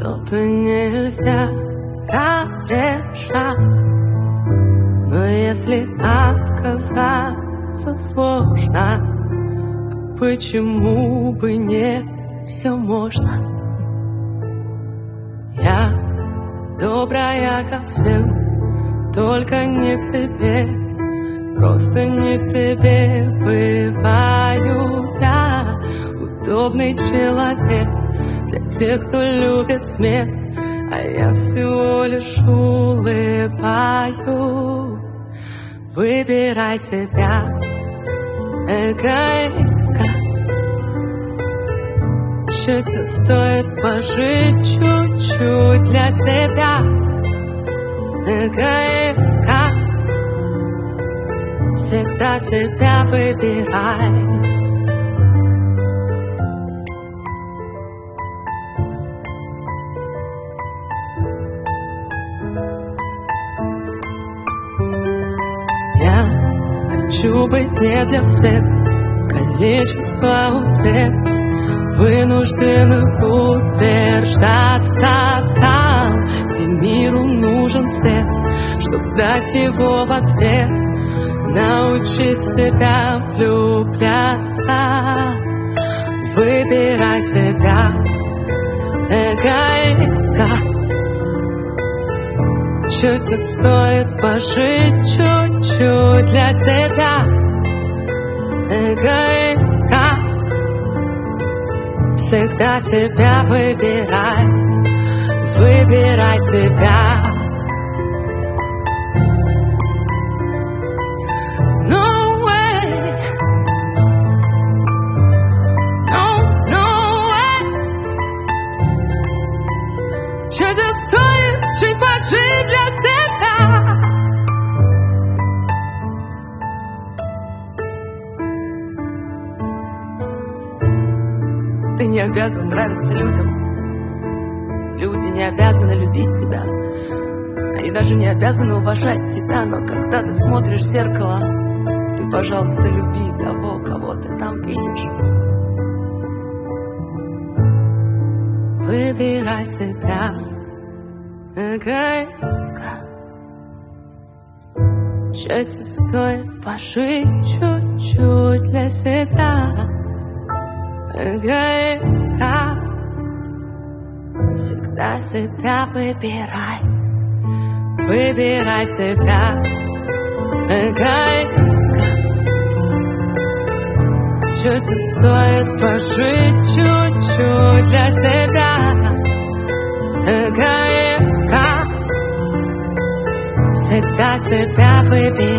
что-то нельзя разрешать. Но если отказаться сложно, то почему бы нет, все можно. Я добрая ко всем, только не к себе. Просто не в себе бываю я. Удобный человек для тех, кто любит смех, а я всего лишь улыбаюсь. Выбирай себя, эгоистка. Чуть стоит пожить чуть-чуть для себя, эгоистка. Всегда себя выбирай. Я хочу быть не для всех, количество успех, вынуждены утверждаться там, где миру нужен свет, чтоб дать его в ответ. Научить себя влюбляться. Выбирай себя, эгоистка. Чуть стоит пожить чуть-чуть для себя, эгоистка. Всегда себя выбирай. Выбирай себя. Чуть пожить для себя. Ты не обязан нравиться людям. Люди не обязаны любить тебя. Они даже не обязаны уважать тебя. Но когда ты смотришь в зеркало, ты, пожалуйста, люби того, кого ты там видишь. Выбирай себя, эгоистка. Чуть стоит пожить чуть-чуть для себя, эгоистка. Всегда себя выбирай. Выбирай себя, эгоистка. Чуть стоит пожить чуть-чуть для себя, эгоистка. Всегда себя выбирай.